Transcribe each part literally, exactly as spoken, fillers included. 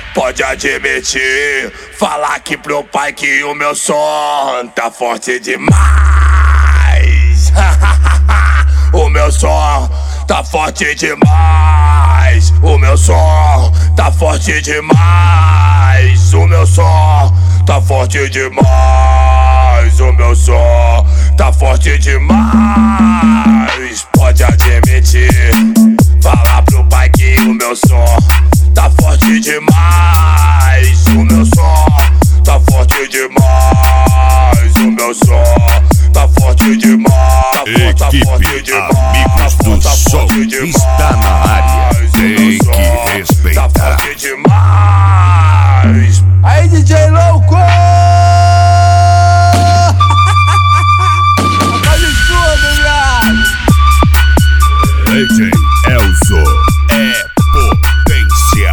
pode admitir. Falar aqui pro pai que o meu som tá forte demais. O meu som tá forte demais. O meu som tá forte demais. O meu som tá forte demais. O meu som tá forte demais. Pode admitir. Falar pro pai que o meu som tá forte demais. O meu som tá forte demais. O meu som tá forte demais. Equipe Amigos do Som está na área. Tem que respeitar. Tá forte demais. Aí, D J louco! Faz tudo, viado! D J Elzo é potência.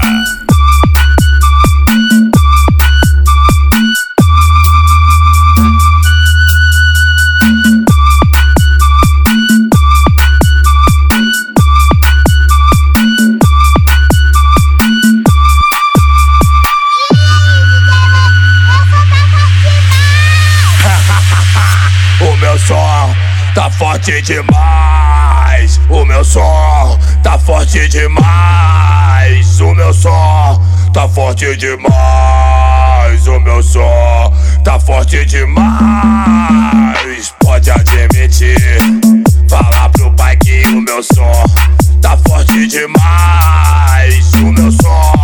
O meu som tá forte demais. O meu som tá forte demais. O meu som tá forte demais. O meu som tá forte demais. Pode admitir. Falar pro pai que o meu som tá forte demais. O meu som